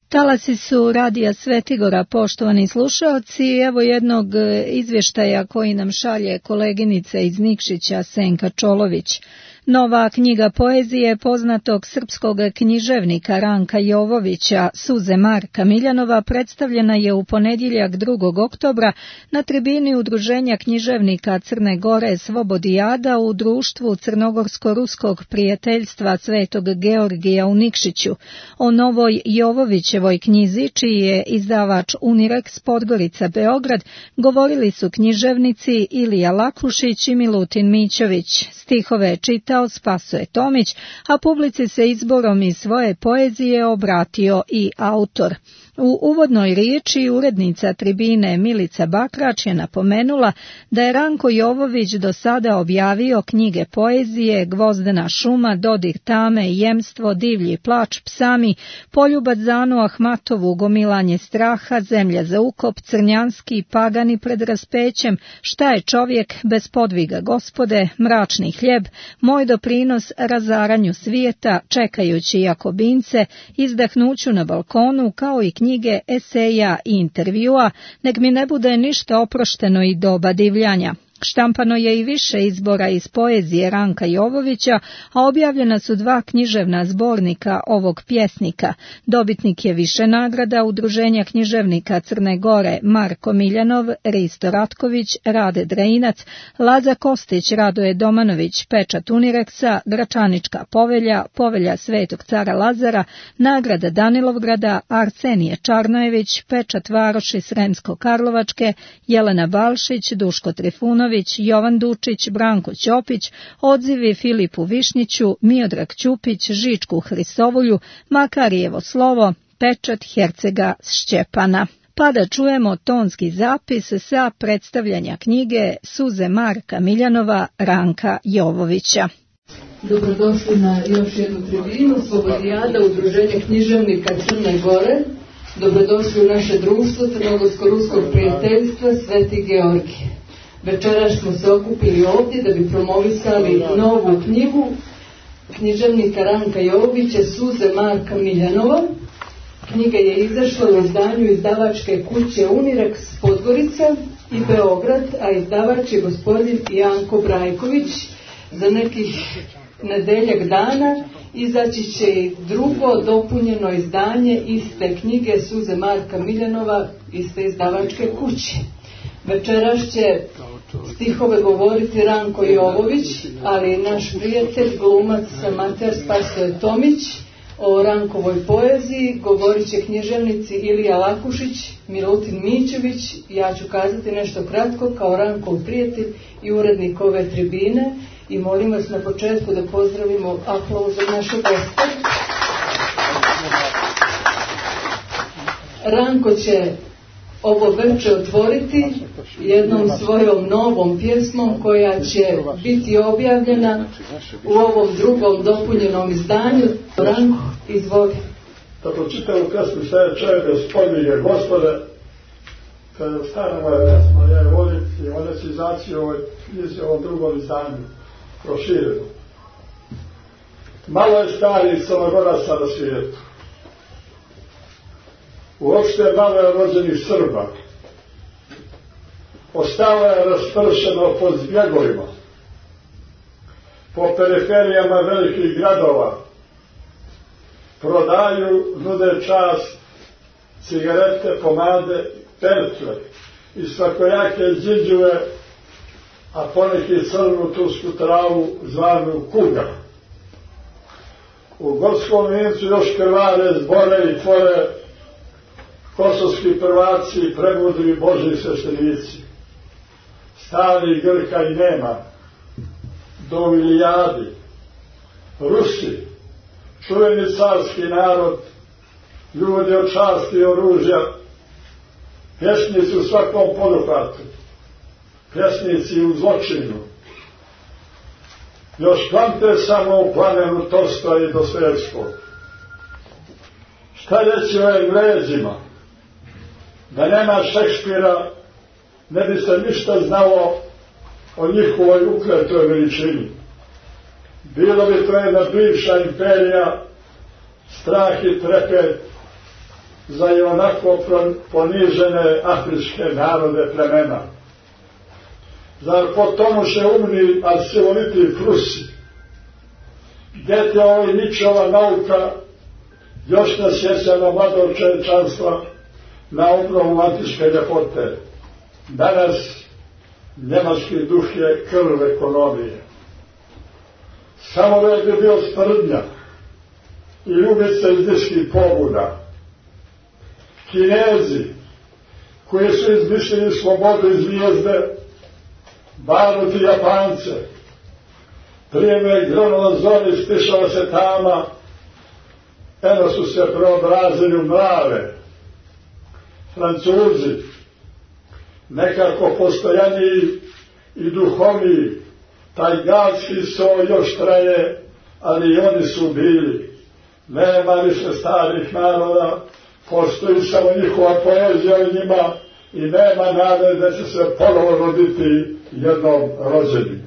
Talasi su radija Svetigora, poštovani slušaoci, evo jednog izvještaja koji nam šalje koleginica iz Nikšića Senka Čolović. Nova knjiga poezije poznatog srpskog književnika Ranka Jovovića, Suze Marka Miljanova, predstavljena je u ponedjeljak 2. oktobra na tribini Udruženja književnika Crne Gore Svobodijada u društvu Crnogorsko-ruskog prijateljstva Svetog Georgija u Nikšiću. O novoj Jovovićevoj knjizi, čiji je izdavač Unirex Podgorica Beograd, govorili su književnici Ilija Lakušić i Milutin Mićović. Stihove čitao Spasoje Tomić, a publici se izborom iz svoje poezije obratio i autor. U uvodnoj riječi urednica tribine Milica Bakrač je napomenula da je Ranko Jovović do sada objavio knjige poezije Gvozdena šuma, Dodir tame, Jemstvo, Divlji plač, Psami, Poljubac za Anu Ahmatovu, Gomilanje straha, Zemlja za ukop, Crnjanski, Pagani pred raspećem, Šta je čovjek, Bez podviga gospode, Mračni hljeb, Moj doprinos razaranju svijeta, Čekajući Jakobince, Izdahnuću na balkonu, kao i knjige, eseja i intervjua, nek mi ne bude ništa oprošteno i doba divljanja. Štampano je i više izbora iz poezije Ranka Jovovića, a objavljena su 2 književna zbornika ovog pjesnika. Dobitnik je više nagrada Udruženja književnika Crne Gore Marko Miljanov, Risto Ratković, Rade Drejinac, Laza Kostić, Radoje Domanović, Pečat Unireksa, Gračanička povelja, Povelja Svetog cara Lazara, nagrada Danilovgrada, Arsenije Čarnojević, Pečat Varoši Sremsko-Karlovačke, Jelena Balšić, Duško Trifunović, Jovan Dučić, Branko Ćopić, odzivi Filipu Višnjiću, Miodrag Ćupić, Žičku Hrisovulju, Makarijevo slovo, pečat Hercega Šćepana. Pa da čujemo tonski zapis sa predstavljanja knjige Suze Marka Miljanova, Ranka Jovovića. Dobrodošli na još jednu tribinu Svobodijada, Udruženja književnika Crne Gore. Dobrodošli u naše društvo Crnogorsko-ruskog prijateljstva Sveti Georgije. Večeras smo se okupili ovdje da bi promovisali novu knjigu književnika Ranka Jovovića, Suze Marka Miljanova. Knjiga je izašla u izdanju izdavačke kuće Unirex Podgorica i Beograd, a izdavač je gospodin Janko Brajković. Za nekih nedeljak dana izaći će i drugo dopunjeno izdanje iste knjige Suze Marka Miljanova, iste izdavačke kuće. Večeras će stihove govoriti Ranko Jovović, ali i naš prijatelj, glumac, amater Spasoje Tomić. O Rankovoj poeziji govorit će književnici Ilija Lakušić, Milutin Mićović. Ja ću kazati nešto kratko kao Rankov prijatelj i urednik ove tribine i molim vas na početku da pozdravimo aplauzom naše goste. Ranko će ovo veče otvoriti jednom svojom novom pjesmom koja će biti objavljena u ovom drugom dopunjenom izdanju. Ranko, izvoli. Da pročitam u pjesmu Šta je čovjek, Bez podviga gospode. Kada je stara moja pjesma, ja je volim i monetizaciju ovoj knjizi, ovom drugom izdanju prošireno. Malo je starih Crnogoraca na svijetu. Uopšte malo je rođenih Srba. Ostalo je raspršeno po zbjegovima, po periferijama velikih gradova. Prodaju, nude čast, cigarete, pomade, pertle i svakojake džiđuve, a poneki crnu tursku travu zvanu kuga. U Gorskom Vincu još krvare zbore i tvore kosovski prvaci i pремудri Božji sveštenici. Stari Grka i nema, do Ilijadi, Rusi, čuveni carski narod, ljudi od časti i oružja, pjesnici u svakom poduhvatu, pjesnici u zločinu. Još pamte samo u plamenu Tolstoja i Dostojevskog. Šta reći o Englezima? Da nema Šekspira, ne bi se ništa znalo o njihovoj ukletoj veličini. Bilo bi to jedna bivša imperija, strah i trepet, za i onako ponižene afričke narode plemena? Zar potonuše umni arsiloniti Prusi? Gdje te ovo Ničova nauka još nas sjeća na mladog čovječanstva, na obnovu antičke ljepote? Danas njemački duh je krv ekonomije. Samored je bio sprdnja i ljubica iz diskih pobuda. Kinezi, koji su izmišljeni slobodu i zvijezde, banuti Japance, prijeme gronula zoni stišala se tama, eno su se preobrazili u mrave. Francuzi, nekako postojaniji i duhovniji, taj galski so još traje, ali i oni su bili. Nema više starih naroda, postoji samo njihova poezija u njima i nema nade da će se ponovo roditi jednom rođenim.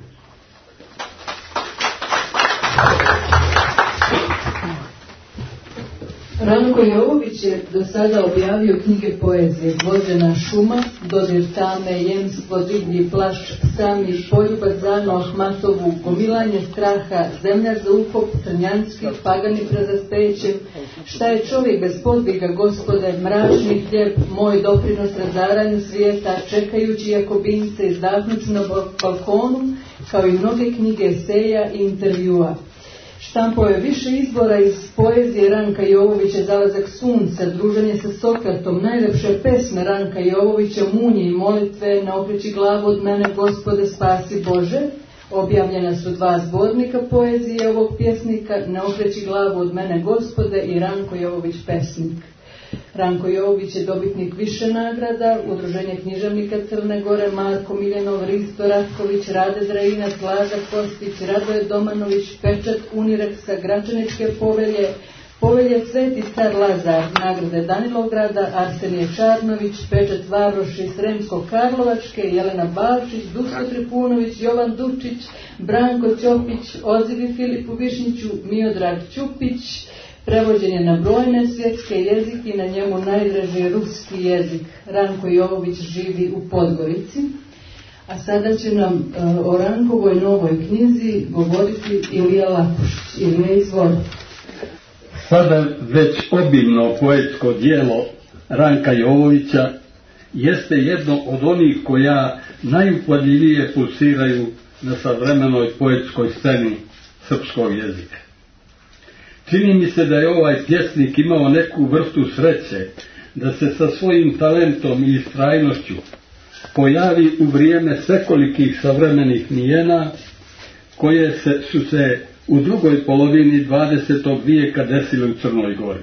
Ranko Jovović je do sada objavio knjige poezije Vođena šuma, Dodir tame, Jemstvo, Divlji plašč, Sami, Poljubac za Ahmatovu, Gomilanje straha, Zemlja za ukop, Crnjanski, Pagani prezaspećem, Šta je čovjek bez podviga, Gospode, Mračni hljeb, Moj doprinos razaranju svijeta, Čekajući Jakobince, Izdahnući na balkonu, kao i mnoge knjige eseja i intervjua. Štampao je više izbora iz poezije Ranka Jovovića, Zalazak sunca, Druženje sa Sokratom, najlepše pesme Ranka Jovovića, Munje i molitve, Ne okreći glavu od mene, Gospode, spasi Bože. Objavljena su 2 zbornika poezije ovog pjesnika, Ne okreći glavu od mene, Gospode i Ranko Jovović pesnik. Ranko Jovović je dobitnik više nagrada, Udruženje književnika Crne Gore, Marko Miljenov, Risto Ratković, Rade Zrainac, Laza Kostić, Radoje Domanović, Pečat Unireksa, Gračaničke povelje, Povelje Sveti car Lazar, nagrade Danilovgrada, Arsenije Čarnović, Pečat Varoši, Sremsko-Karlovačke, Jelena Balčić, Duško Tripunović, Jovan Dučić, Branko Ćopić, Ozivi Filipu Višnjiću, Miodrag Ćupić, prevođen je na brojne svjetske jezike i na njemu najdraži ruski jezik. Ranko Jovović živi u Podgorici. A sada će nam o Rankovoj novoj knjizi govoriti Ilija Lapušić. Ilija, izvoli. Sada već obilno poetsko djelo Ranka Jovovića jeste jedno od onih koja najupadljivije pulsiraju na savremenoj poetskoj sceni srpskog jezika. Čini mi se da je ovaj pjesnik imao neku vrstu sreće da se sa svojim talentom i istrajnošću pojavi u vrijeme svekolikih savremenih mijena koje su se u drugoj polovini 20. vijeka desile u Crnoj Gori.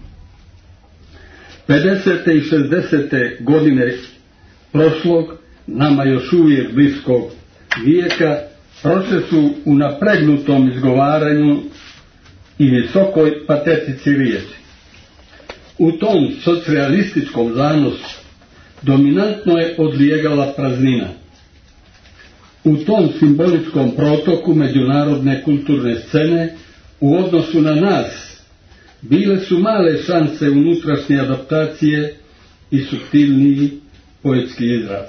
50. i 60. godine prošlog, nama još uvijek bliskog vijeka, prošle su u napregnutom izgovaranju i visokoj patetici riječi. U tom socijalističkom zanosu dominantno je odlijegala praznina. U tom simboličkom protoku međunarodne kulturne scene u odnosu na nas bile su male šanse unutrašnje adaptacije i suptilniji poetski izraz.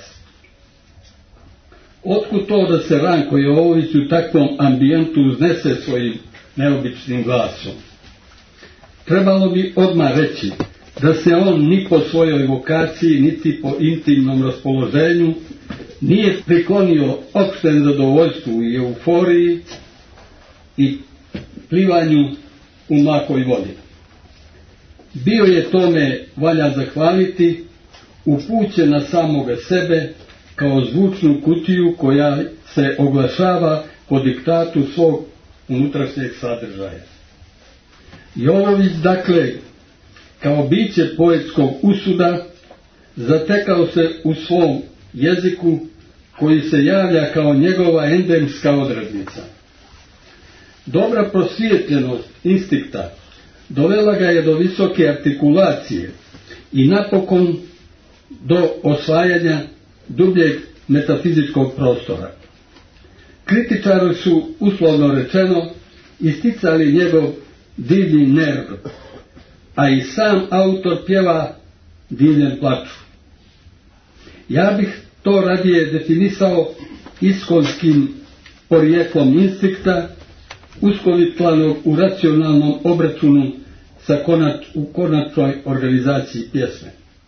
Otkud to da se Ranko Jovović u takvom ambijentu uznese svojim neobičnim glasom? Trebalo bi odmah reći da se on ni po svojoj vokaciji, niti po intimnom raspoloženju nije priklonio opštem zadovoljstvu i euforiji i plivanju u mlakoj vodi. Bio je tome, valja zahvaliti, upućen na samoga sebe kao zvučnu kutiju koja se oglašava po diktatu svog unutrašnjeg sadržaja. Jovović, dakle, kao biće poetskog usuda, zatekao se u svom jeziku koji se javlja kao njegova endemska odrednica. Dobra prosvijetljenost instinkta dovela ga je do visoke artikulacije i napokon do osvajanja dubljeg metafizičkog prostora. Kritičari su, uslovno rečeno, isticali njegov divlji nerv, a i sam autor pjeva divljen plaču. Ja bih to radije definisao iskonskim porijeklom instinkta, uskovitlanog u racionalnom obračunu u konačnoj organizaciji pjesme.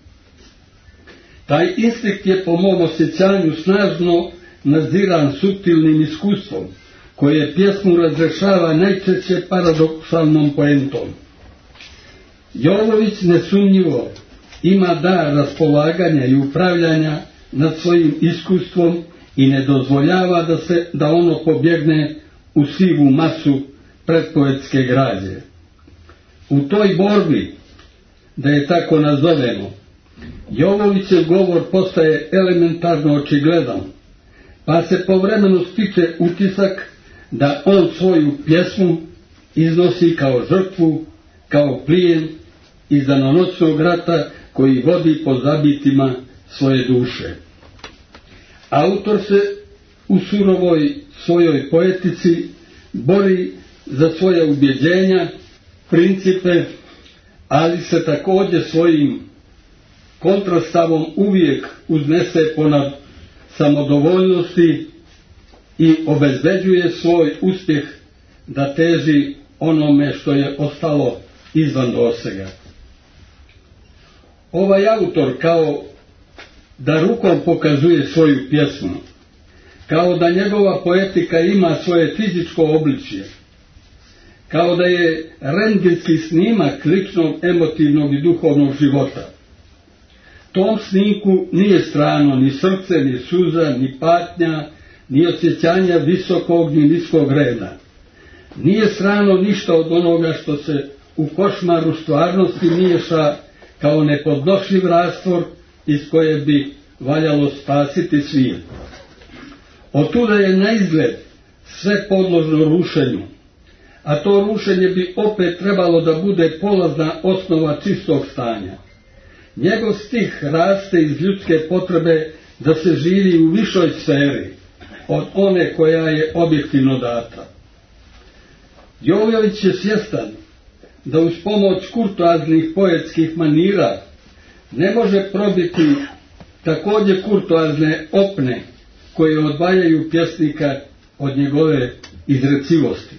Taj instinkt je po mom osjećanju snažno nadziran suptilnim iskustvom, koje pjesmu razrešava najčešće paradoksalnom poentom. Jovović nesumnjivo ima dar raspolaganja i upravljanja nad svojim iskustvom i ne dozvoljava da ono pobjegne u sivu masu pretpoetske građe. U toj borbi, da je tako nazovemo, Jovovićev govor postaje elementarno očigledan, pa se povremeno stiče utisak da on svoju pjesmu iznosi kao žrtvu, kao plijen iz danonoćnog rata koji vodi po zabitima svoje duše. Autor se u surovoj svojoj poetici bori za svoje ubjeđenja, principe, ali se također svojim kontrastavom uvijek uznese ponad samodovoljnosti i obezbeđuje svoj uspjeh da teži onome što je ostalo izvan dosega. Ovaj autor kao da rukom pokazuje svoju pjesmu, kao da njegova poetika ima svoje fizičko obličje, kao da je rentgenski snimak ličnog, emotivnog i duhovnog života. Tom snimku nije strano ni srce, ni suza, ni patnja, ni osjećanja visokog ni niskog reda. Nije strano ništa od onoga što se u košmaru stvarnosti miješa kao nepodnošljiv rastvor iz koje bi valjalo spasiti svijet. Otuda je na izgled sve podložno rušenju, a to rušenje bi opet trebalo da bude polazna osnova čistog stanja. Njegov stih raste iz ljudske potrebe da se živi u višoj sferi od one koja je objektivno data. Jovović je svjestan da uz pomoć kurtoaznih poetskih manira ne može probiti također kurtoazne opne koje odvajaju pjesnika od njegove izrecivosti.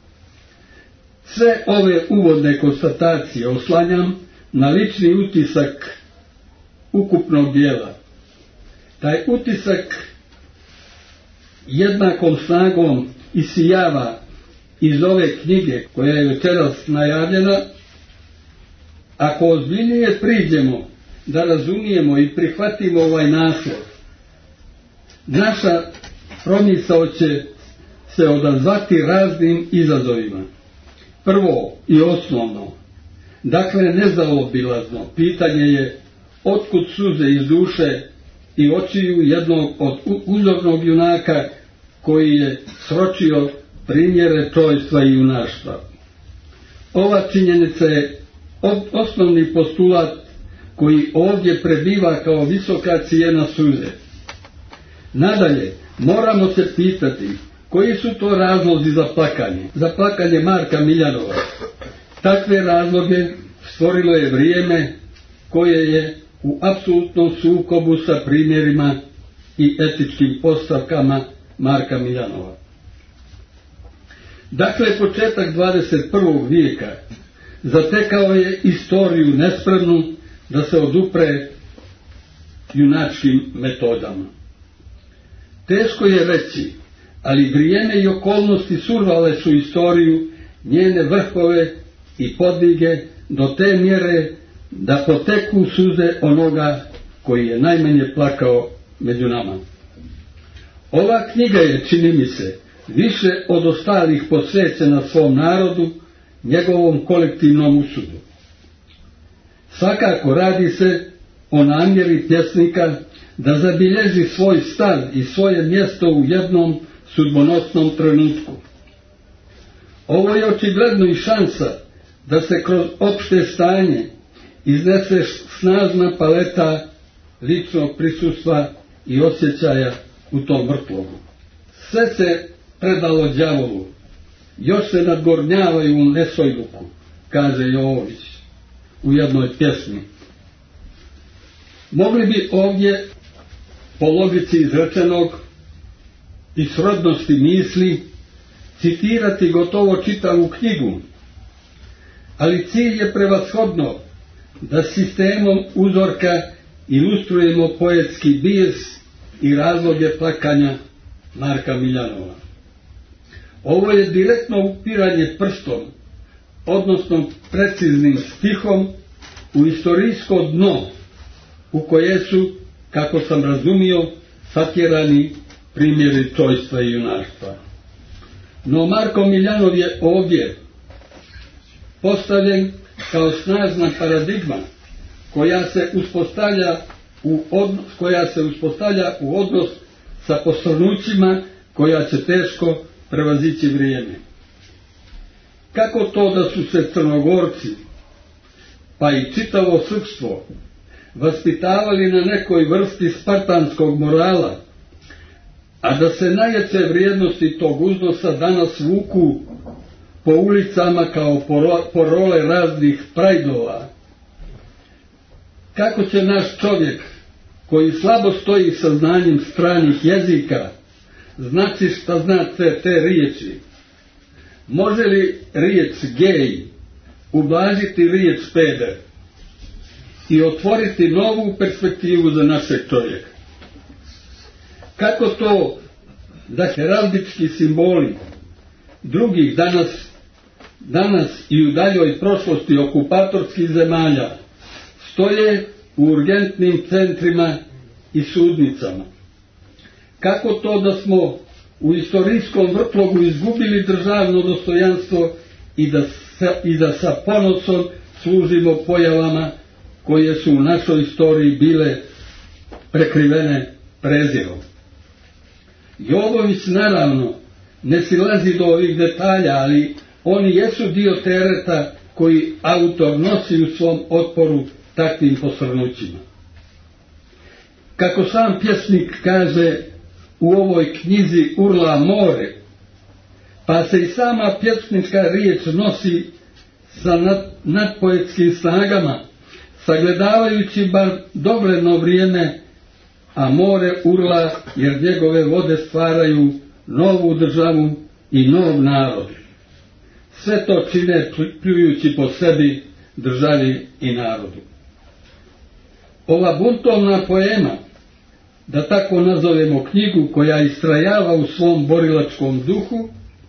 Sve ove uvodne konstatacije oslanjam na lični utisak ukupnog dijela. Taj utisak jednakom snagom isijava iz ove knjige koja je večeras najavljena. Ako ozbiljnije priđemo da razumijemo i prihvatimo ovaj naslov, naša promisao će se odazvati raznim izazovima. Prvo i osnovno, dakle nezaobilazno, pitanje je otkud suze iz duše i očiju jednog od uzornog junaka koji je sročio primjere čojstva i junaštva. Ova činjenica je osnovni postulat koji ovdje prebiva kao visoka cijena suze. Nadalje, moramo se pitati koji su to razlozi za plakanje. Za plakanje Marka Miljanova. Takve razloge stvorilo je vrijeme koje je u apsolutnom sukobu sa primjerima i etičkim postavkama Marka Miljanova. Dakle, početak 21. vijeka zatekao je istoriju nespremnu da se odupre junačkim metodama. Teško je reći, ali vrijeme i okolnosti survale su istoriju, njene vrhove i podvige do te mjere da poteku suze onoga koji je najmanje plakao među nama. Ova knjiga je, čini mi se, više od ostalih posvećena svom narodu, njegovom kolektivnom usudu. Svakako radi se o namjeri pjesnika da zabilježi svoj stav i svoje mjesto u jednom sudbonosnom trenutku. Ovo je očigledno i šansa da se kroz opšte stanje iznese snažna paleta ličnog prisustva i osjećaja u tom vrtlogu. Sve se predalo đavolu, još se nadgornjavaju u nesojluku, kaže Jovović. u jednoj pjesmi. Mogli bi ovdje, po logici izrečenog i srodnosti misli, citirati gotovo čitavu knjigu, ali cilj je prevashodno da sistemom uzorka ilustrujemo poetski bijes i razloge plakanja Marka Miljanova. Ovo je direktno upiranje prstom, odnosno preciznim stihom, u istorijsko dno u koje su, kako sam razumio, satjerani primjeri čojstva i junaštva. No Marko Miljanov je ovdje postavljen kao snažna paradigma koja se uspostavlja u odnos sa posrnućima koja će teško prevazići vrijeme. Kako to da su se Crnogorci, pa i čitavo srpstvo, vaspitavali na nekoj vrsti spartanskog morala, a da se najjače vrijednosti tog uznosa danas vuku po ulicama kao porole raznih prajdova? Kako će naš čovjek, koji slabo stoji sa znanjem stranih jezika, znati šta znače te riječi? Može li riječ gej ublažiti riječ peder i otvoriti novu perspektivu za našeg čovjeka? Kako to da heraldički simboli drugih danas i u daljoj prošlosti okupatorskih zemalja stoje u urgentnim centrima i sudnicama? Kako to da smo u istorijskom vrtlogu izgubili državno dostojanstvo i da sa ponosom služimo pojavama koje su u našoj istoriji bile prekrivene prezirom? Jovović naravno ne silazi do ovih detalja, ali oni jesu dio tereta koji autor nosi u svom otporu takvim posrnućima. Kako sam pjesnik kaže, u ovoj knjizi urla more, pa se i sama pjesnička riječ nosi sa nadpoetskim snagama, sagledavajući bar dogledno vrijeme, a more urla jer njegove vode stvaraju novu državu i nov narod. Sve to čine pljujući po sebi, državi i narodu. Ova buntovna poema, da tako nazovemo knjigu koja istrajava u svom borilačkom duhu,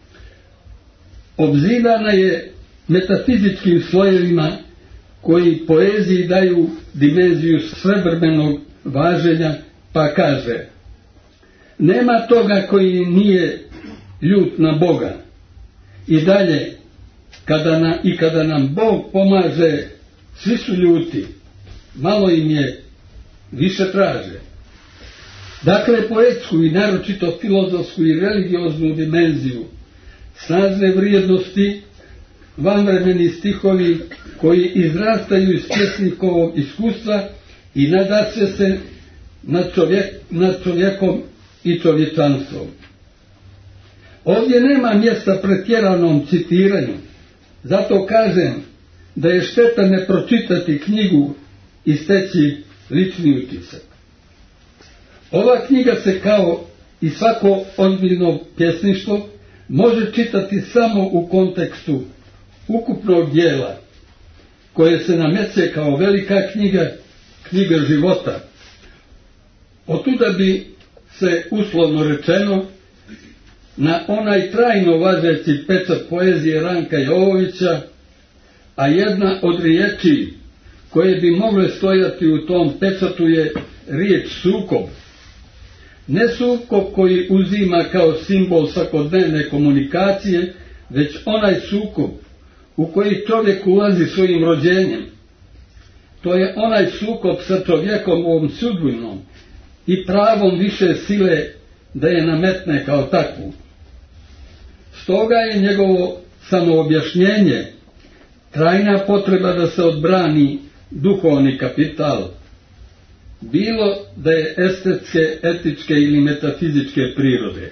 obzidana je metafizičkim slojevima koji poeziji daju dimenziju svevremnog važenja, pa kaže: nema toga koji nije ljut na Boga. I dalje, kada nam Bog pomaže, svi su ljuti, malo im je, više traže. Dakle, poetsku i naročito filozofsku i religioznu dimenziju, snažne vrijednosti, vanvremeni stihovi koji izrastaju iz pjesnikovog iskustva i nadaće se nad čovjekom i čovječanstvom. Ovdje nema mjesta pretjeranom citiranju, zato kažem da je šteta ne pročitati knjigu i steći lični utisak. Ova knjiga se, kao i svako ozbiljno pjesništvo, može čitati samo u kontekstu ukupnog dijela, koje se nameće kao velika knjiga života. Otuda bi se, uslovno rečeno, na onaj trajno važeći pečat poezije Ranka Jovovića, a jedna od riječi koje bi mogle stojati u tom pečatu je riječ sukob. Ne sukob koji uzima kao simbol svakodnevne komunikacije, već onaj sukob u koji čovjek ulazi svojim rođenjem. To je onaj sukob sa čovjekovom sudbinom i pravom više sile da je nametne kao takvu. Stoga je njegovo samoobjašnjenje trajna potreba da se odbrani duhovni kapital, bilo da je estetske, etičke ili metafizičke prirode.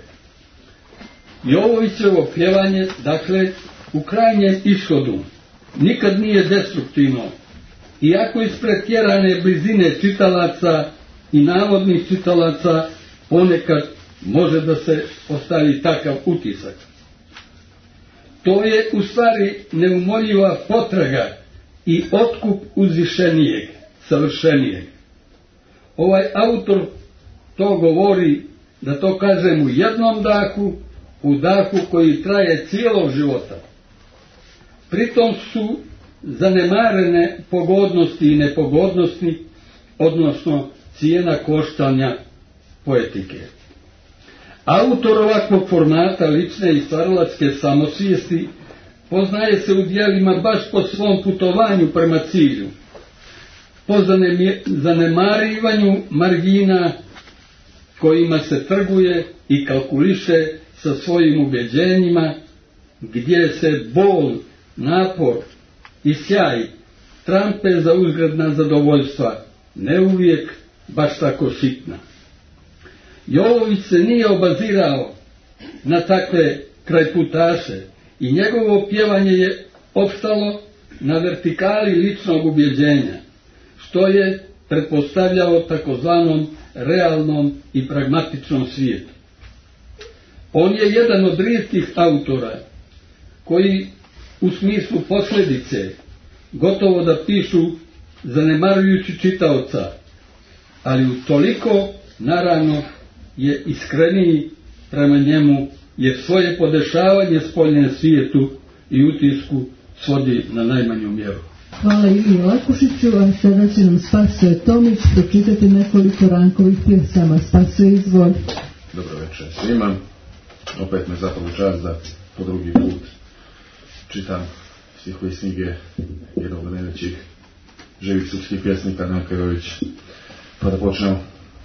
Jovovićevo pjevanje, dakle, u krajnjem ishodu nikad nije destruktivno, iako iz pretjerane blizine čitalaca i navodnih čitalaca ponekad može da se ostavi takav utisak. To je u stvari neumoljiva potraga i otkup uzvišenijeg, savršenijeg. Ovaj autor to govori, da to kažem, u jednom dahu, u dahu koji traje cijelog života. Pritom su zanemarene pogodnosti i nepogodnosti, odnosno cijena koštanja poetike. Autor ovakvog formata lične i stvaralačke samosvijesti poznaje se u djelima baš po svom putovanju prema cilju, po zanemarivanju margina kojima se trguje i kalkuliše sa svojim ubjeđenjima, gdje se bol, napor i sjaj trampe za uzgredna zadovoljstva, ne uvijek baš tako sitna. Jovović se nije obazirao na takve krajputaše i njegovo pjevanje je opstalo na vertikali ličnog ubjeđenja, što je pretpostavljao takozvanom realnom i pragmatičnom svijetu. On je jedan od rijetkih autora koji u smislu posljedice gotovo da pišu zanemarujući čitaoca, ali utoliko naravno je iskreniji prema njemu, jer svoje podešavanje spoljne svijetu i utisku svodi na najmanju mjeru. Hvala Iliji Lakušiću, a sada će nam Spasoje Tomić pročitati nekoliko Rankovih pjesama. Spasoje, izvoli. Dobro večer svima. Opet me zapravo čast da po drugi put čitam stihove iz knjige jednog od najvećih živih srpskih pjesnika Nakajović. Pa da počnemo.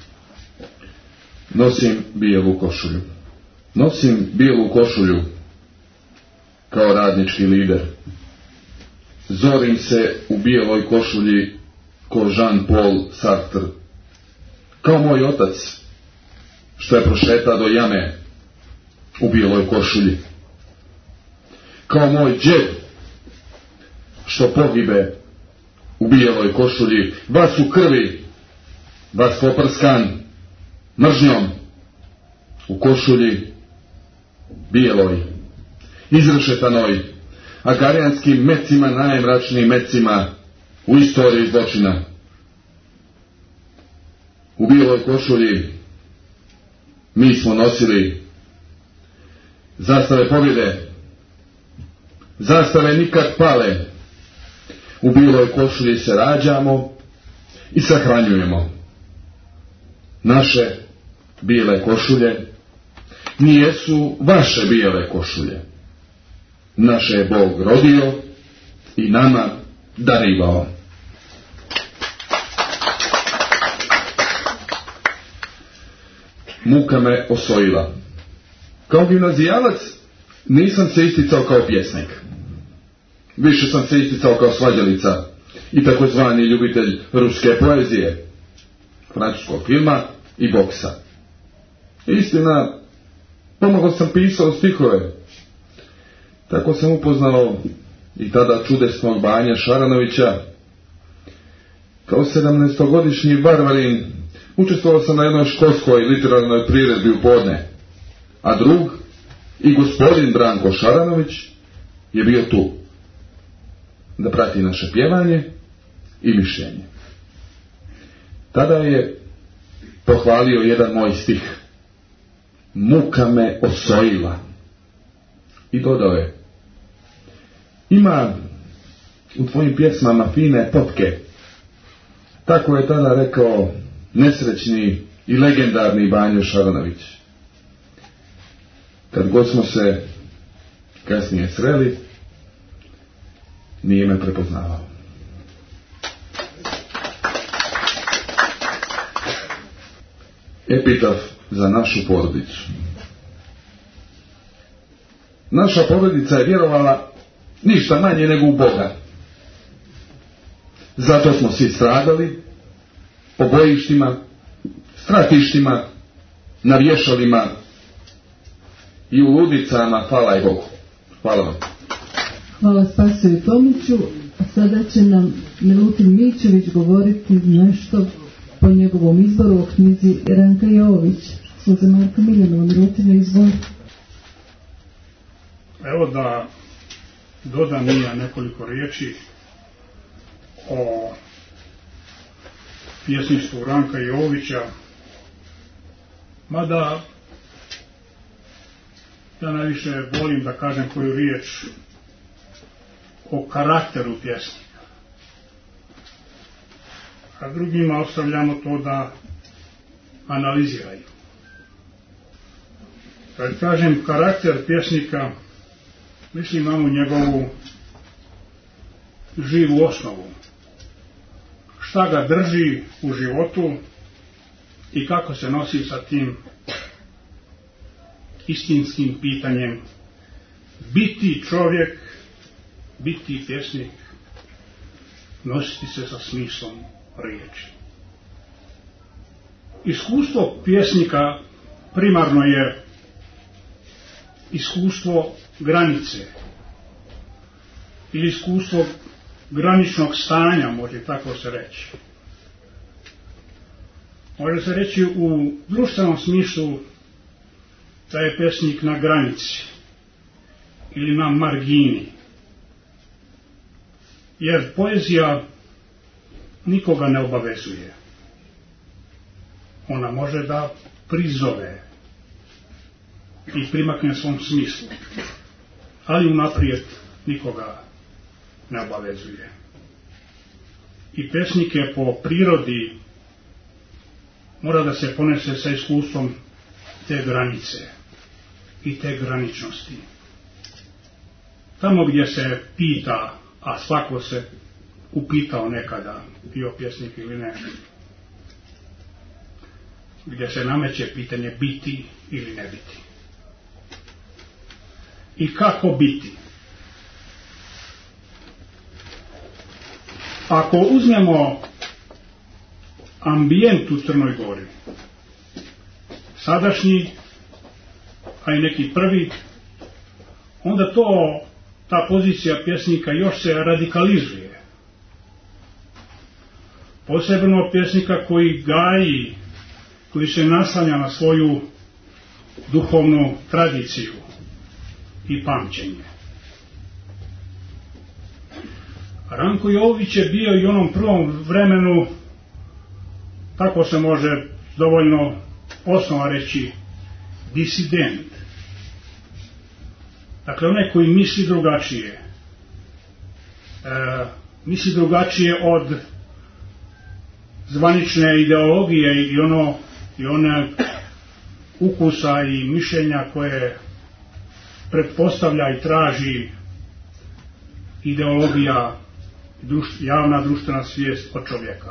Nosim bijelu košulju. Nosim bijelu košulju kao radnički lider. Zorim se u bijeloj košulji ko Jean-Paul Sartre. Kao moj otac što je prošeta do jame u bijeloj košulji. Kao moj džed što pogibe u bijeloj košulji, vas u krvi, vas poprskan mržnjom, u košulji bijeloj, izrešetanoj, agarijanskim mecima, najmračnijim mecima u istoriji zločina. U bijeloj košulji mi smo nosili zastave pobjede, zastave nikad pale. U bijeloj košulji se rađamo i sahranjujemo. Naše bijele košulje nijesu vaše bijele košulje. Naše je Bog rodio i nama darivao. Muka me osvojila. Kao gimnazijalac nisam se isticao kao pjesnik. Više sam se isticao kao svađalica i takozvani ljubitelj ruske poezije, francuskog filma i boksa. Istina, pomalo sam pisao stihove. Tako sam upoznao i tada čudesnog Banja Šaranovića. Kao 17-godišnji varvarin učestvovao sam na jednoj školskoj literarnoj priredbi u podne, a drug i gospodin Branko Šaranović je bio tu da prati naše pjevanje i mišljenje. Tada je pohvalio jedan moj stih. Muka me osvojila. I dodao je: ima u tvojim pjesmama fine potke. Tako je tada rekao nesrećni i legendarni Banjo Šaranović. Kad god smo se kasnije sreli, nije me prepoznavao. Epitaf za našu porodicu. Naša porodica je vjerovala ništa manje nego u Boga. Zato smo svi stradali po bojištima, stratištima, na vješalima i u ludnicama, hvala i Bogu. Hvala vam. Hvala Spasoju Tomiću. Sada će nam Milutin Mićević govoriti nešto po njegovom izboru o knjizi Ranka Jovović. Sluza Marka Miljanova, Milutine, izvoli. Evo da dodam i ja nekoliko riječi o pjesništvu Ranka Jovovića, mada ja najviše volim da kažem koju riječ o karakteru pjesnika, a drugima ostavljamo to da analiziraju. Kad kažem karakter pjesnika, mislim imamo njegovu živu osnovu, šta ga drži u životu i kako se nosi sa tim istinskim pitanjem biti čovjek, biti pjesnik, nositi se sa smislom riječi. Iskustvo pjesnika primarno je iskustvo granice ili iskustvo graničnog stanja, može tako se reći. Može se reći u društvenom smislu da je pjesnik na granici ili na margini. Jer poezija nikoga ne obavezuje. Ona može da prizove i primakne svom smislu, ali unaprijed nikoga ne obavezuje. I pjesnik je po prirodi mora da se ponese sa iskustvom te granice i te graničnosti. Tamo gdje se pita, a svako se upitao nekada, bio pjesnik ili ne, gdje se nameće pitanje biti ili ne biti. I kako biti? Ako uzmemo ambijent u Crnoj Gori, sadašnji, a i neki prvi, onda ta pozicija pjesnika još se radikalizuje. Posebno pjesnika koji gaji, koji se naslanja na svoju duhovnu tradiciju i pamćenje. Ranko Jovović je bio i u onom prvom vremenu, tako se može dovoljno osnova reći, disident. Dakle, onaj koji misli drugačije. Misli drugačije od zvanične ideologije i one ukusa i mišljenja koje pretpostavlja i traži ideologija, javna društvena svijest od čovjeka.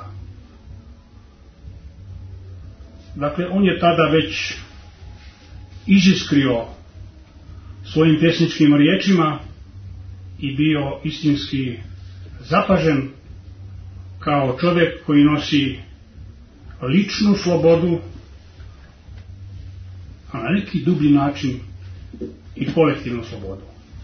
Dakle, on je tada već iziskrio svojim pjesničkim riječima i bio istinski zapažen kao čovjek koji nosi ličnu slobodu, a na neki dublji način i kolektivnu slobodu.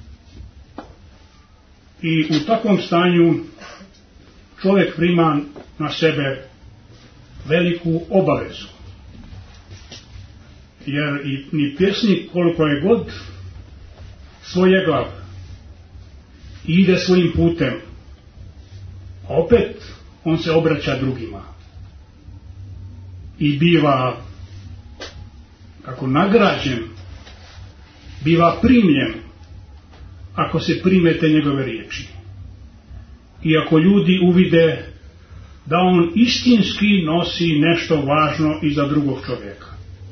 I u takvom stanju čovjek prima na sebe veliku obavezu. Jer ni pjesnik, koliko je god svojeglav i ide svojim putem, opet on se obraća drugima i biva kako nagrađen, biva primljen ako se primete njegove riječi i ako ljudi uvide da on istinski nosi nešto važno i za drugog čovjeka.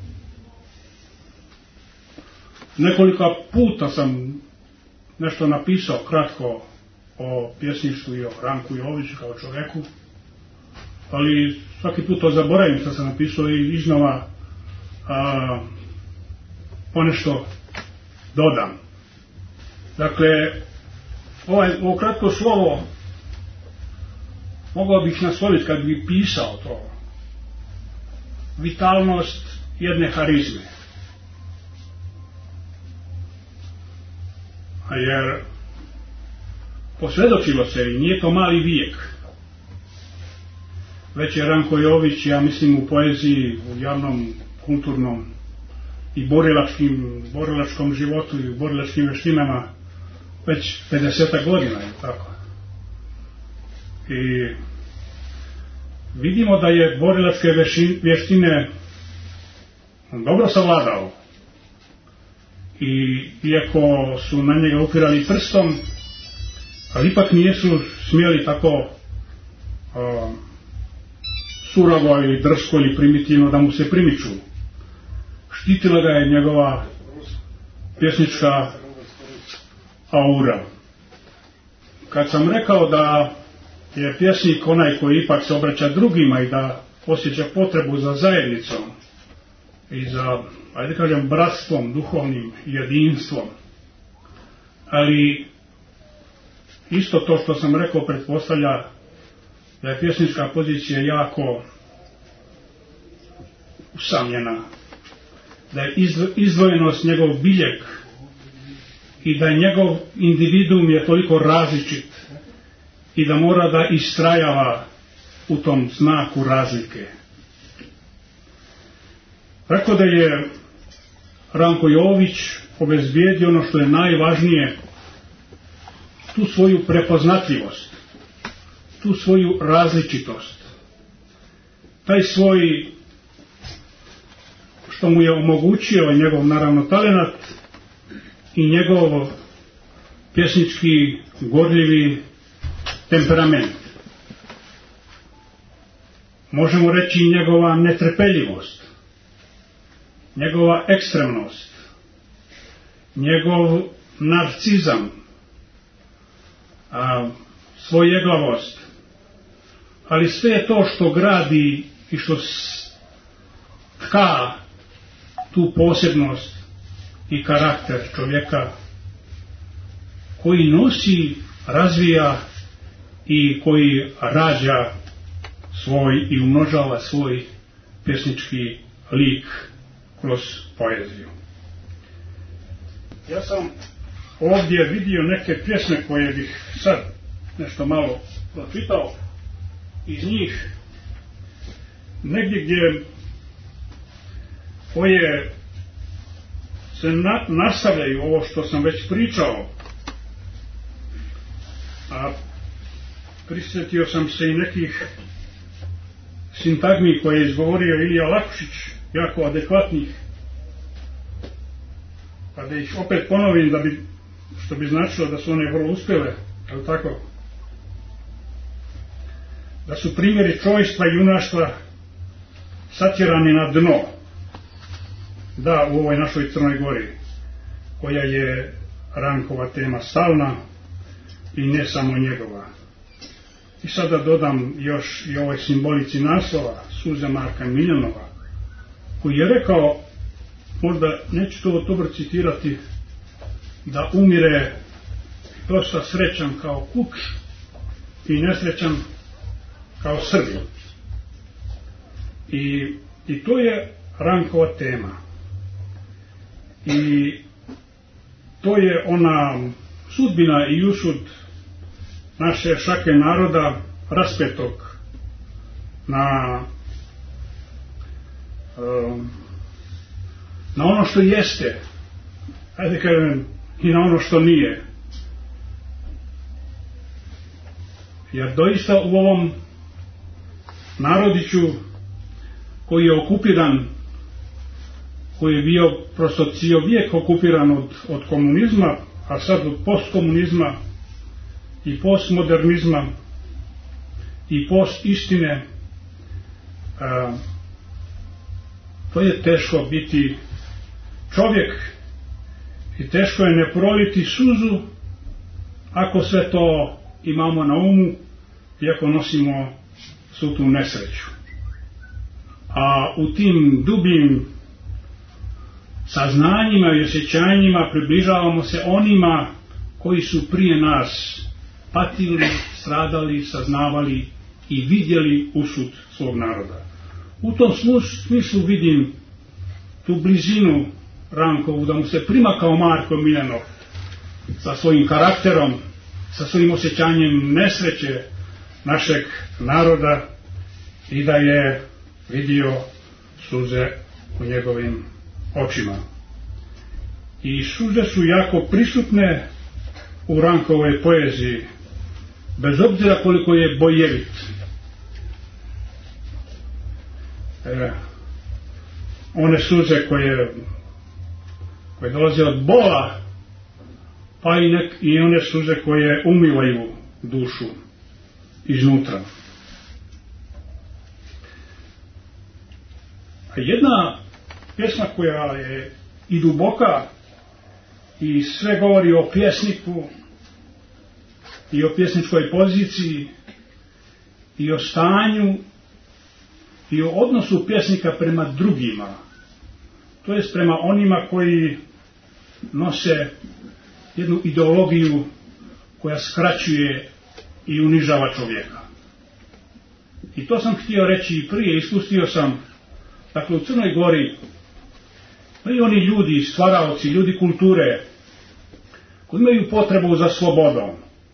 Nekoliko puta sam nešto napisao kratko o pjesništvu i o Ranku Jovoviću kao čovjeku, ali svaki put to zaboravim što sam napisao i iznova ponešto dodam. Dakle, ovo kratko slovo mogao bih nasloviti kad bi pisao to. Vitalnost jedne harizme. Jer posvjedočilo se i nije to mali vijek. Već je Ranko Jović, ja mislim, u poeziji, u javnom, kulturnom i borilačkom životu i u borilačkim vještinama već 50 godina, je tako. I vidimo da je borilačke vještine dobro savladao. I iako su na njega upirali prstom, ali ipak nisu smjeli tako surovo ili drsko ili primitivno da mu se primiču. Štitila ga je njegova pjesnička aura. Kad sam rekao da je pjesnik onaj koji ipak se obraća drugima i da osjeća potrebu za zajednicom i za, ajde kažem, bratstvom, duhovnim jedinstvom, ali isto to što sam rekao pretpostavlja da je pjesnička pozicija jako usamljena, da je izdvojenost njegov biljeg i da je njegov individuum je toliko različit i da mora da istrajava u tom znaku razlike. Tako da je Ranko Jović obezbijedio ono što je najvažnije, tu svoju prepoznatljivost, tu svoju različitost, taj svoj, što mu je omogućio njegov naravno talenat i njegov pjesnički gorljivi temperament. Možemo reći i njegova netrpeljivost, njegova ekstremnost, njegov narcizam, svojeglavost, ali sve je to što gradi i što tka tu posebnost i karakter čovjeka koji nosi, razvija i koji rađa svoj i umnožava svoj pjesnički lik kroz poeziju. Ja sam ovdje vidio neke pjesme koje bih sad nešto malo pročitao iz njih, negdje gdje koje se nastavljaju ovo što sam već pričao, a prisjetio sam se i nekih sintagmi koje je izgovorio Ilija Lakšić, jako adekvatnih, pa da ih opet ponovim, što bi značilo da su one vrlo uspjele, ali tako, da su primjeri čojstva i junaštva satjerani na dno, da, u ovoj našoj Crnoj Gori, koja je Rankova tema stalna i ne samo njegova. I sada dodam još i ovoj simbolici naslova Suze Marka Miljanova, koji je rekao, možda neću to dobro citirati, da umire dosta srećan kao kuč i nesrećan kao Srbin. I to je Rankova tema. I to je ona sudbina i usud naše šake naroda raspetog na ono što jeste, ajde kažem, i na ono što nije. Jer doista u ovom narodiću koji je okupiran, koji je bio prosto cijel vijek okupiran od komunizma, a sad od postkomunizma i postmodernizma i postistine, to je teško biti čovjek i teško je ne proliti suzu ako sve to imamo na umu i ako nosimo svu tu nesreću. A u tim dubim saznanjima i osjećanjima približavamo se onima koji su prije nas patili, stradali, saznavali i vidjeli usud svog naroda. U tom smislu vidim tu blizinu Rankovu, da mu se prima kao Marko Miljanov sa svojim karakterom sa svojim osjećanjem nesreće našeg naroda i da je vidio suze u njegovim očima. I suze su jako prisutne u Rankovoj poeziji, bez obzira koliko je bojevit. One suze koje dolaze od bola, pa i one suze koje umivaju dušu iznutra. A jedna pjesma koja je i duboka i sve govori o pjesniku i o pjesničkoj poziciji i o stanju i o odnosu pjesnika prema drugima, to jest prema onima koji nose jednu ideologiju koja skraćuje i unižava čovjeka. I to sam htio reći i prije, ispustio sam, dakle u Crnoj Gori, pa i oni ljudi, stvaraoci, ljudi kulture, koji imaju potrebu za slobodom.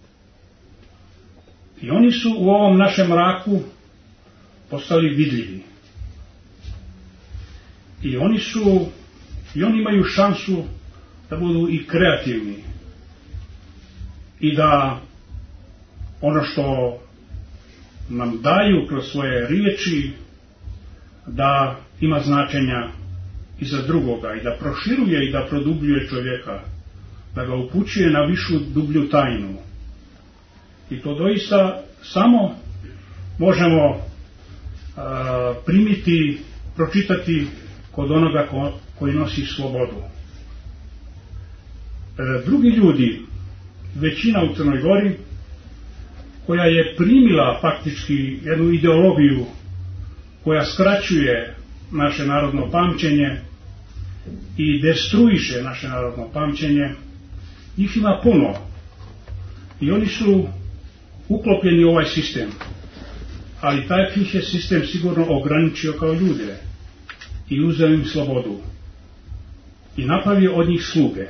I oni su u ovom našem mraku postali vidljivi. I oni imaju šansu da budu i kreativni. I da ono što nam daju kroz svoje riječi, da ima značenja i za drugoga, i da proširuje i da produbljuje čovjeka, da ga upućuje na višu, dublju tajnu. I to doista samo možemo primiti, pročitati kod onoga koji nosi slobodu. Drugi ljudi, većina u Crnoj Gori, koja je primila faktički jednu ideologiju koja skraćuje naše narodno pamćenje i destruiše naše narodno pamćenje, njih ima puno. I oni su uklopljeni u ovaj sistem. Ali taj ih je sistem sigurno ograničio kao ljude i uzeo im slobodu i napravio od njih sluge.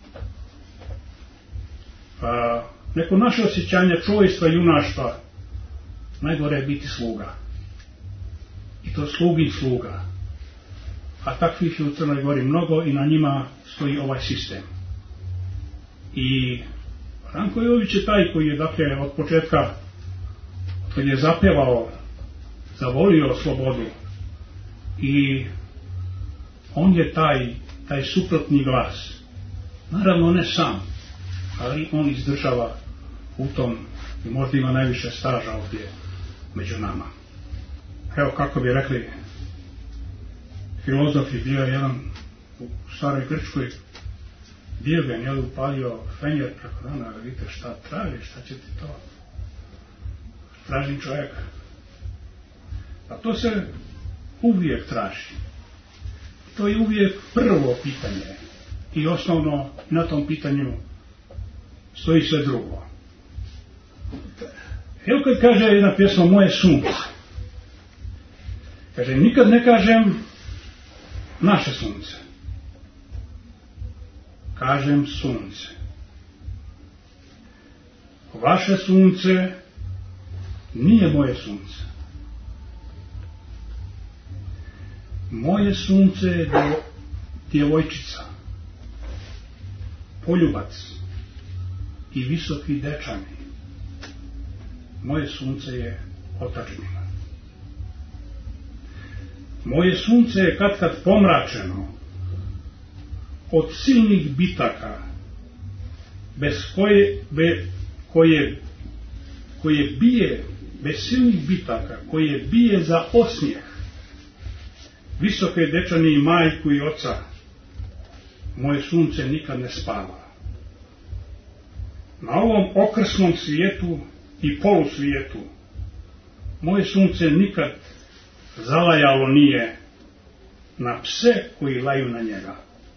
Neko naše osjećanje čovječstva i junaštva, najgore je biti sluga. I to slugi sluga. A takvih je u Crnoj Gori mnogo i na njima stoji ovaj sistem. I Ranko Jović je taj koji je, dakle, od početka, kad je zapjevao, zavolio slobodu, i on je taj suprotni glas. Naravno ne sam, ali on izdržava u tom i možda ima najviše staža ovdje među nama. Evo kako bi rekli filozof je bio jedan u staroj Grčkoj, Diogen je upalio fenjer preko dana, vidite šta traži, šta će ti to? Tražim čovjeka. A to se uvijek traži. To je uvijek prvo pitanje i osnovno na tom pitanju stoji sve drugo. Evo kad kaže jedna pjesma Moje sunce. Kaže, nikad ne kažem naše sunce. Kažem sunce. Vaše sunce nije moje sunce. Moje sunce je djevojčica, poljubac i visoki dečani. Moje sunce je otadžbina. Moje sunce je kad pomračeno od silnih bitaka, bez koje bije, bez silnih bitaka, koje bije za osmijeh visoke dečani i majku i oca. Moje sunce nikad ne spava. Na ovom okrsnom svijetu i polusvijetu moje sunce nikad zalajalo nije na pse koji laju na njega.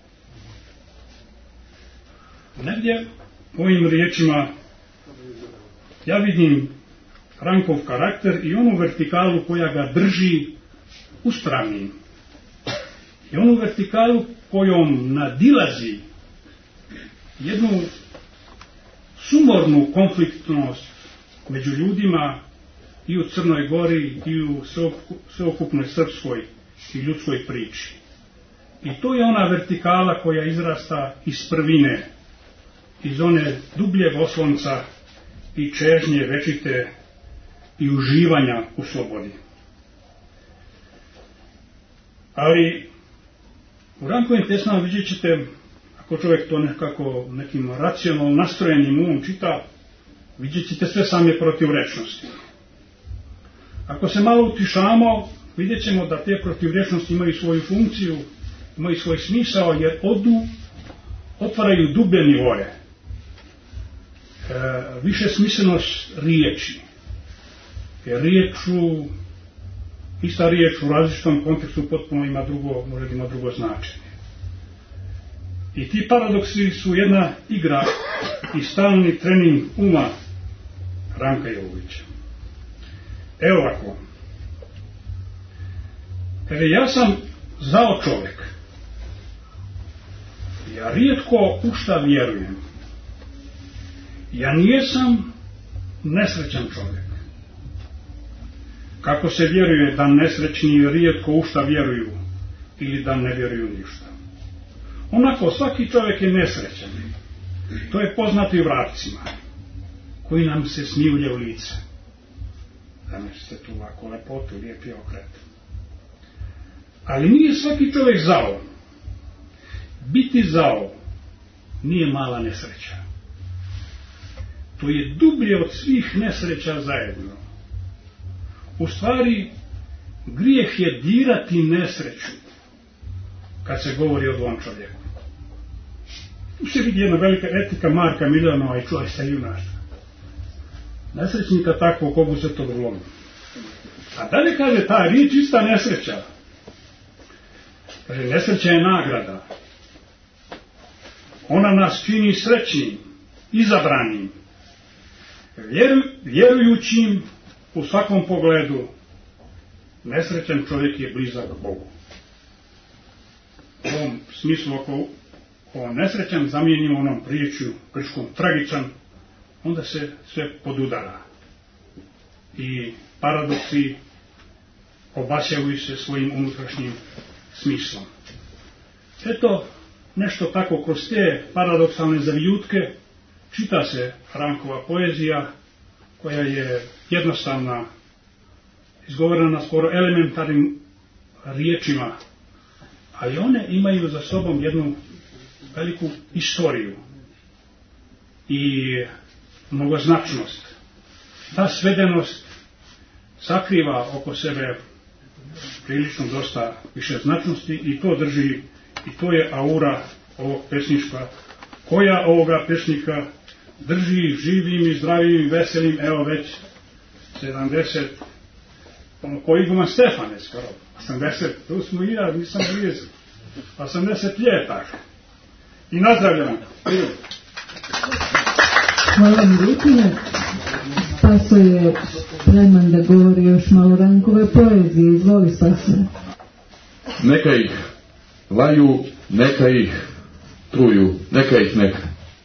Negdje u ovim riječima ja vidim Rankov karakter i onu vertikalu koja ga drži uspravnim. I onu vertikalu kojom nadilazi jednu sumornu konfliktnost među ljudima i u Crnoj Gori i u sveukupnoj srpskoj i ljudskoj priči. I to je ona vertikala koja izrasta iz prvine, iz one dubljeg oslonca i čežnje večite i uživanja u slobodi. Ali u Rankovim pesmama vidjet ćete, ako čovjek to nekako nekim racionalno nastrojenim umom čita, vidjet ćete sve same protivrečnosti. Ako se malo utišamo, vidjet ćemo da te protivrečnosti imaju svoju funkciju, imaju svoj smisao, jer otvaraju dublje nivoje. Više smislenost riječi. Jer ista riječ u različitom kontekstu potpuno ima drugo značenje. I ti paradoksi su jedna igra i stalni trening uma Ranka Jovovića. Evo ovako. Kaže, ja sam zao čovjek. Ja rijetko u šta vjerujem. Ja nijesam nesrećan čovjek. Kako se vjeruje da nesrećni rijetko u šta vjeruju ili da ne vjeruju ništa. Onako, svaki čovjek je nesrećan. To je poznato i vrapcima, koji nam se smijulje u lice. Zamislite tu ovako lepotu, lijepi okret. Ali nije svaki čovjek zao. Biti zao nije mala nesreća. To je dublje od svih nesreća zajedno. U stvari, grijeh je dirati nesreću kad se govori o zlom čovjeku. Tu se vidi jedna velika etika Marka Miljanova i čuvaj se junaštva. Nesrećnika takvog obuzetog zlom. A dalje kaže, ta riječ ista nesreća. Kaže, nesreća je nagrada. Ona nas čini srećnim, izabranim, vjerujućim u svakom pogledu. Nesrećan čovjek je blizak Bogu. U ovom smislu, ako ovo nesrećan zamijenimo onom priču grčkom tragičan, onda se sve podudara. I paradoksi obasjavaju se svojim unutrašnjim smislom. Eto, nešto tako kroz te paradoksalne zavijutke čita se Rankova poezija, koja je jednostavna, izgovorena skoro elementarnim riječima, ali one imaju za sobom jednu veliku istoriju i mnogoznačnost. Ta svedenost sakriva oko sebe prilično dosta više značnosti i to drži, i to je aura ovog pesništva, koja ovoga pesnika drži živim i zdravim i veselim, evo već 70, ko Iguma Stefane skoro, 80, tu smo i ja, nisam blizu, 80 ljetaka. I nazdravljam. Hvala mi Rukine. Spaso je spreman da govori još malo Rankove poezije. Izvoli, Spaso. Neka ih laju, neka ih truju, neka ih neka.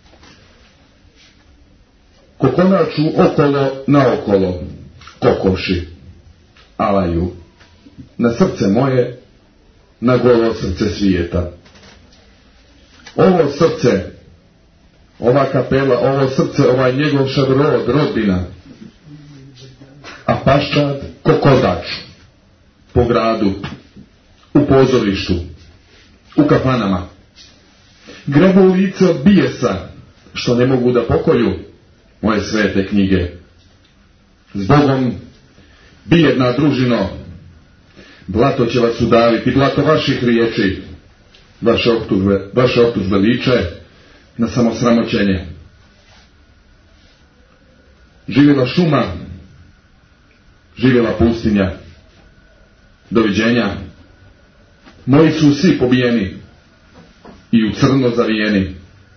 Kokonaču okolo naokolo, kokoši, alaju. Na srce moje, na golo srce svijeta. Ovo srce, ova kapela, ovo srce, ovaj njegov šabrod, rodbina. A paščad, kokodač, po gradu, u pozorištu, u kafanama. Grebu u lice od bijesa, što ne mogu da pokolju moje svete knjige. Zbogom, bijedna družino, blato će vas udaviti, blato vaših riječi. Vaše optužbe liče na samosramoćenje. Živjela šuma, živjela pustinja. Doviđenja. Moji su svi pobijeni i u crno zavijeni.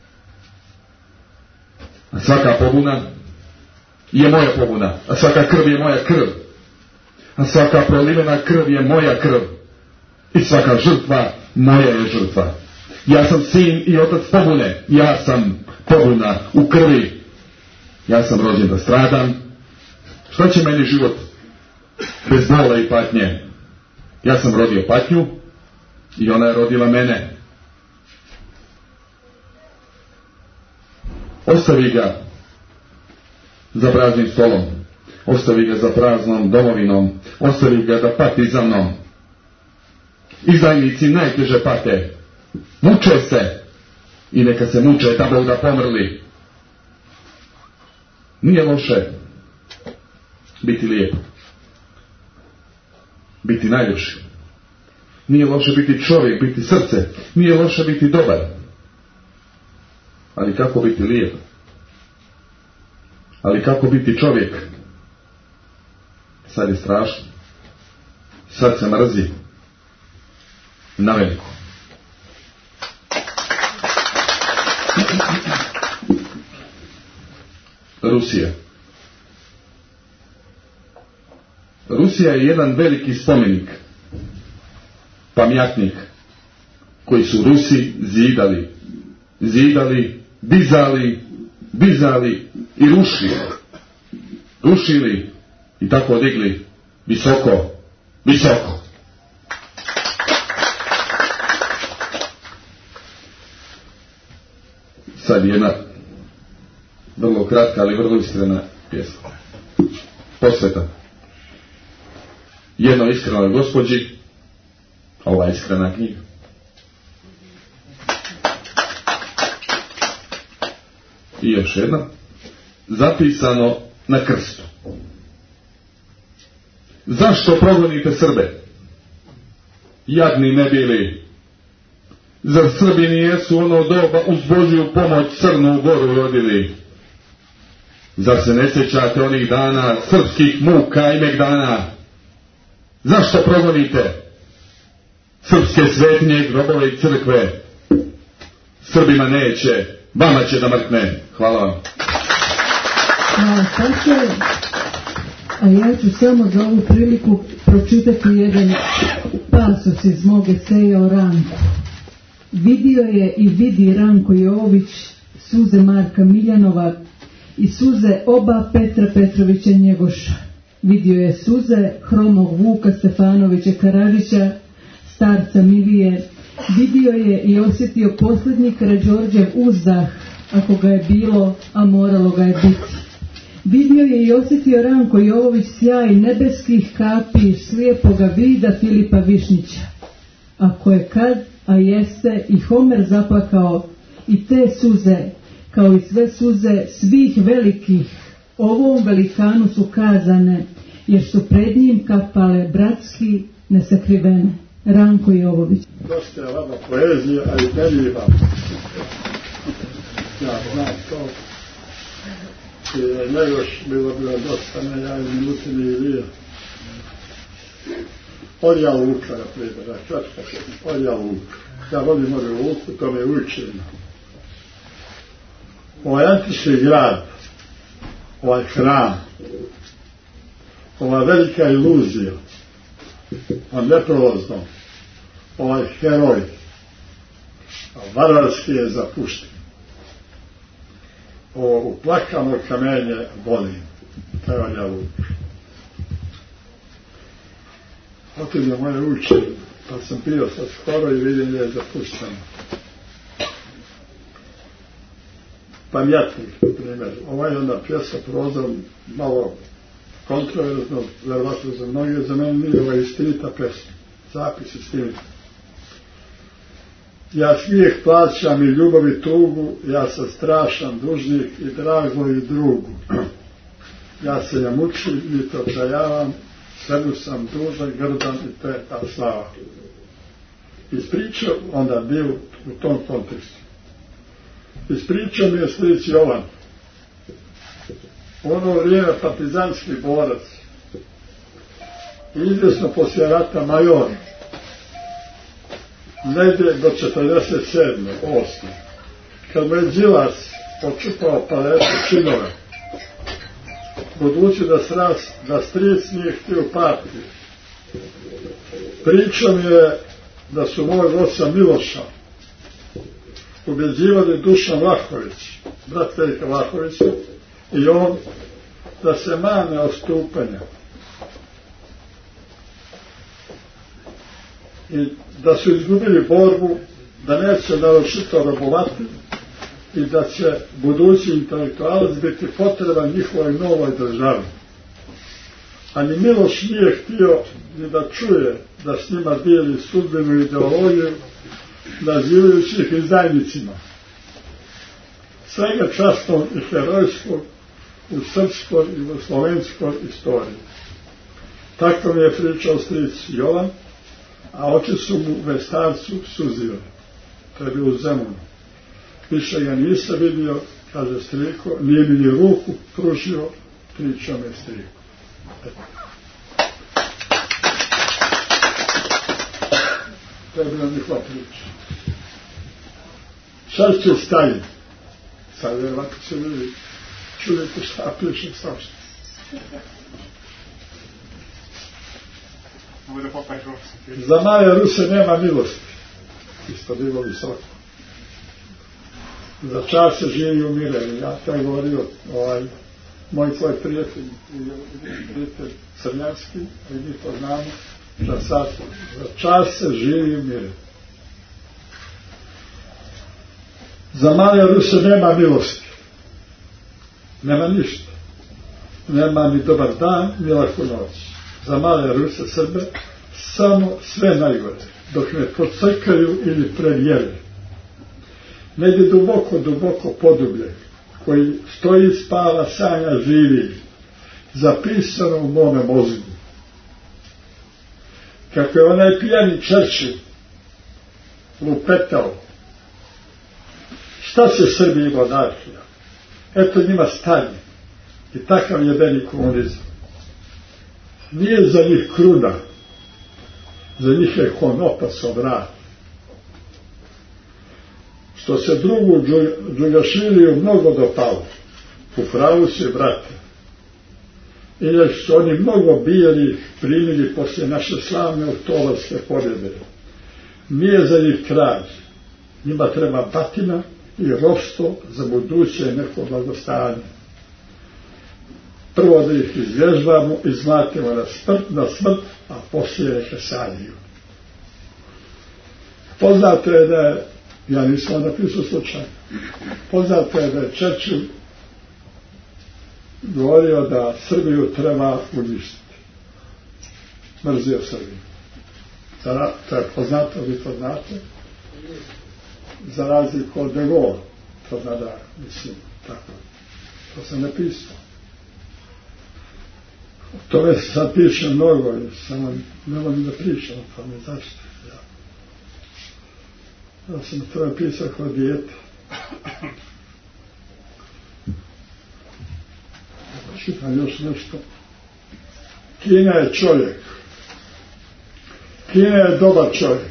A svaka pobuna je moja pobuna, a svaka krv je moja krv, a svaka prolivena krv je moja krv i svaka žrtva moja je žrtva. Ja sam sin i otac pobune, ja sam pobuna u krvi Ja sam rođen da stradam. Šta će meni život bez bola i patnje? Ja sam rodio patnju i ona je rodila mene. Ostavi ga za praznim stolom, ostavi ga za praznom domovinom, ostavi ga da pati za mnom. Izdajnici najteže pate, muče se i neka se muče da Bog da pomrli. Nije loše biti lijep, biti najljepši. Nije loše biti čovjek, biti srce. Nije loše biti dobar. Ali kako biti lijep? Ali kako biti čovjek? Sad je strašno. Sad se mrzi. Na veliko. Rusija. Rusija je jedan veliki spomenik, pamjatnik, koji su Rusi zidali, dizali i rušili i tako digli visoko. Sad jedna vrlo kratka, ali vrlo iskrena pjesma. Posveta jednoj iskrenoj gospođi, a ova iskrena knjiga. I još jedna, zapisano na krstu. Zašto progonite Srbe? Jadni ne bili. Zar Srbi nijesu ono doba uz Božju pomoć Crnu Goru rodili? Zar se ne sjećate onih dana srpskih muka i megdana? Zašto progonite srpske svetinje, grobove i crkve? Srbima neće, vama će da mrkne. Hvala vam. Tako, a ja ću samo za ovu priliku pročitati jedan pasus iz mog eseja o Ranku. Vidio je i vidi Ranko Jovović suze Marka Miljanova i suze oba Petra Petrovića Njegoša. Vidio je suze hromog Vuka Stefanovića Karadžića, starca Milije. Vidio je i osjetio posljednji Karađorđev uzdah, ako ga je bilo, a moralo ga je biti. Vidio je i osjetio Ranko Jovović sjaj nebeskih kapi slijepoga vida Filipa Višnjića. Ako je kad, a jeste, i Homer zaplakao, i te suze, kao i sve suze svih velikih, ovom velikanu su kazane, jer su pred njim kapale bratski nesakrivene. Ranko Jovović. Dosta je vama poezija, a i meni je vam. Ja znam to. I ne još bilo dosta, ne ja i minuti ni vije. Odja Luka, na primjer, Odja Luka. Ja volim ovu Luku, to me učinu. Ovaj antički grad, ovaj hram, ova velika iluzija, on neprolazno, ovaj heroj, varvarski je zapušten. Ovo uplakano kamenje boli, to je Odja Luka. Otim je moje učenje, pa sam bio sad skoro i vidim je zapušteno. Pamjatnik, na primjer, ovaj onda pjesa prozom malo kontroverzno, verovatno za mnoge, za mene nije ova istinita pesma, zapis istinita. Ja svijek plaćam i ljubav i tugu, ja sam strašan dužnik i drago i drugu. Ja se ne mučim, ni to trajavam, sebi sam dužan, grdan i peta slava. Ispričao onda bio u tom kontekstu. Ispričao mi je slici Jovan. U ono vrijeme partizanski borac i izvjesno poslije rata major, negdje do 47. 8. Kad mu je Đilas počupao paletu činove, budući da stric nije htio partiju, pričao mi je da su moj oca Miloša ubjeđivali Dušan Vlahović, brat Veljka Vlahovića, I on, da se mane odstupanja i da su izgubili borbu, da neće navršito robovati i da će budući intelektualac biti potreban njihovoj novoj državi. A ni Miloš nije htio ni da čuje da s njima dijeli sudbenu ideologiju, nazivajući ih izdajnicima. Svega časnog i herojskog u srpskoj i u slovenskoj istoriji. Tako mi je pričao stric Jovan, a oči su mu vestarcu suzile. To je bilo u Zemunu. Više ga nisam vidio, kaže striko, nije mi ni ruku pružio, pričao me striko. To je bila njihova priča. Sad će Stalin. Sad je ovako se vidi. Čujete šta piše svašta. Za male Ruse nema milosti. Isto bilo visoko. Za čas se živi i umire. Ja to je govorio moj tvoj prijatelj Crnjanski, i mi to znamo, da sad za čas se živi i umire. Za male Ruse nema milosti. Nema ništa. Nema ni dobar dan, ni laku noć. Za male Ruse, Srbe, samo sve najgore, dok ne procrkaju ili prevjere. Negdje duboko, duboko podublje, koji stoji, spava, sanja, živi, zapisano u mome mozgu. Kako je onaj pijani Churchill lupetao, šta se Srbiji monarhija? Eto njima stanje. I takav je meni komunizam. Nije za njih kruna, za njih je konopasov rad. Što se drugu Džugašviliju mnogo dopalo, u pravu se, brate. I jer su oni mnogo bijeli primili poslije naše slavne oktobarske pobjede. Nije za njih kralj, njima treba batina i ropstvo za buduće neko blagostanje. Prvo da ih izvježbamo, izmlatimo na smrt, a poslije ih saniju. Poznato je da je, ja nisam napisao slučajno, poznato je da je Churchill govorio da Srbiju treba uništiti. Mrzio Srbiju. To je poznato, vi to znate. Za razliku od De Gaulle, to zna da, mislim, tako. To sam napisao. O tome se sad piše mnogo, samo ne volim da pričam o tome, zašto? Ja sam to napisao kao dijete. Čitam još nešto. Kina je čovjek. Kina je dobar čovjek.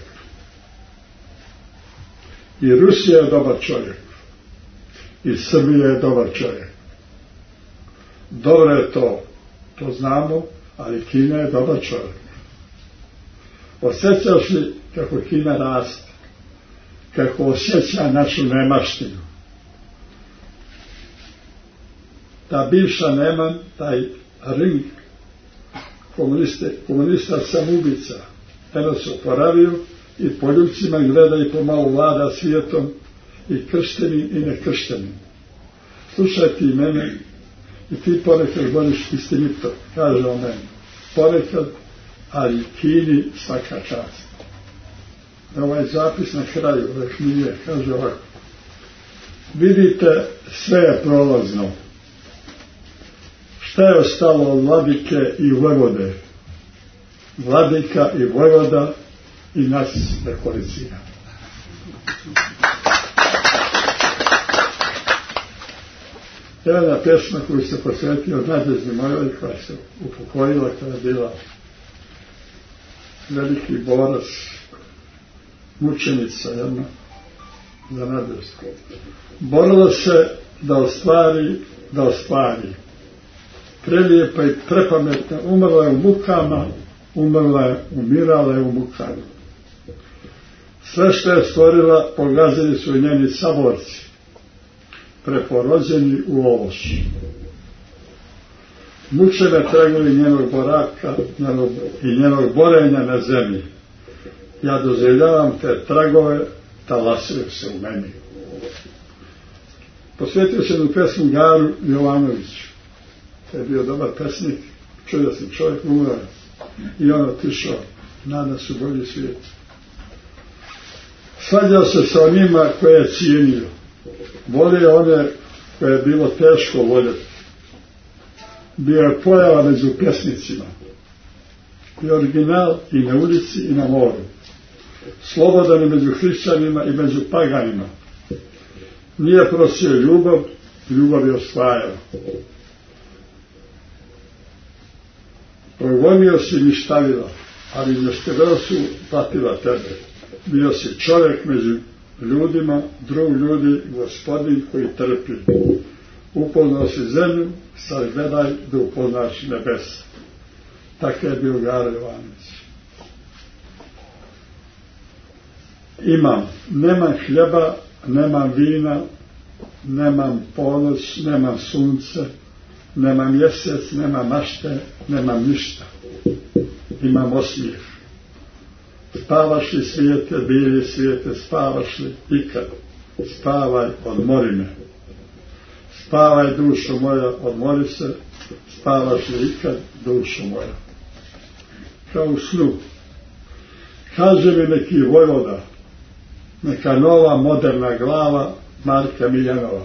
I Rusija je dobar čovjek. I Srbija je dobar čovjek. Dobro je to. To znamo, ali Kina je dobar čovjek. Osjećaš li kako Kina raste? Kako osjeća našu nemaštinu? Ta bivša Neman, taj ring komunista samoubica, eno se oporavio i po ljubcima gleda i pomalo vlada svijetom i krštenim i nekrštenim. Slušaj ti mene i ti ponekad voliš istinito, kaže on meni. Ponekad, ali Kini svaka čast. Ovaj zapis na kraju, već nije, kaže ovako. Vidite, sve je prolazno. Šta je ostalo od vladike i vojvode? Vladika i vojvoda i nas nekolicina. Jedna pjesma koju se posvetio Nadeždi Mojoj, koja se upokojila, koja je bila veliki borac, mučenica jedna za Nadeždu. Borila se da ostvari. Prelijepa i prepametna, umrla je u mukama, umirala je u mukama. Sve što je stvorila pogazili su njeni saborci, preporođeni u ološi. Muče me tragovi njenog boravka i njenog borenja na zemlji. Ja doživljavam te tragove, talasuju se u meni. Posvetio se jednu pesmu Garu Jovanoviću. To je bio dobar pesnik, čudan čovjek, umro i on otišao. Nada su bolji svijet. Svađao se sa onima koje je cijenio. Volio one koje je bilo teško voljeti. Bio je pojava među pjesnicima. I original i na ulici i na moru. Slobodan i među hrišćanima i među paganima. Nije prosio ljubav, ljubav je osvajao. Progonio si ništavila, ali nješteveo su patila tebe. Bio si čovjek među ljudima, drug ljudi, gospodin koji trpi. Upoznao si zemlju, sad gledaj da upoznaš nebesa. Tako je bio Garo Jovanović. Nemam hljeba, nemam vina, nemam ponoć, nemam sunce, nemam mjesec, nemam mašte, nemam ništa. Imam osmijeh. Spavaš li svijete, bili svijete, spavaš li ikad? Spavaj, odmori me. Spavaj, dušo moja, odmori se, spavaš li ikad, dušo moja. Kao u snu. Kaže mi neki vojvoda, neka nova moderna glava Marka Miljanova.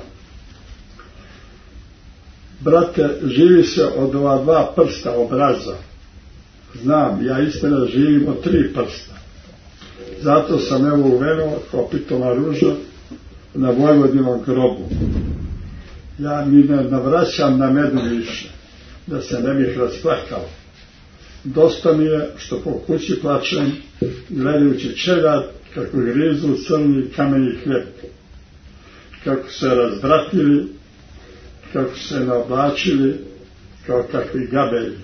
Brate, živi se od ova dva prsta obraza. Znam, ja istina živim od 3 prsta. Zato sam evo uvenuo kao pitoma ruža na Vojvodinom grobu. Ja mi ne navraćam na medu više, da se ne bih rasplakao. Dosta mi je što po kući plačem, gledajući čeljad kako grizu crni kameni hljeb. Kako se razbratili, kako se naoblačili kao kakvi gabelji.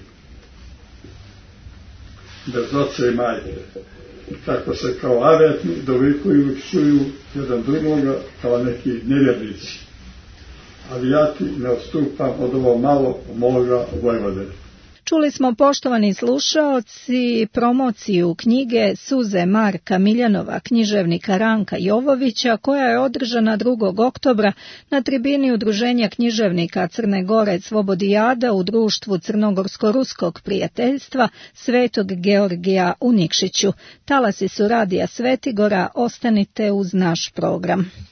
Bez oca i majke. Kako se kao avetni dovikuju i psuju jedan drugoga kao neki nevjernici. Ali ja ti ne odstupam od ovo malo moga Vojvode. Čuli smo, poštovani slušaoci, promociju knjige Suze Marka Miljanova, književnika Ranka Jovovića, koja je održana 2. oktobra na tribini Udruženja književnika Crne Gore Svobodijada u društvu Crnogorsko-ruskog prijateljstva Svetog Georgija u Nikšiću. Talasi su Radija Svetigora, ostanite uz naš program.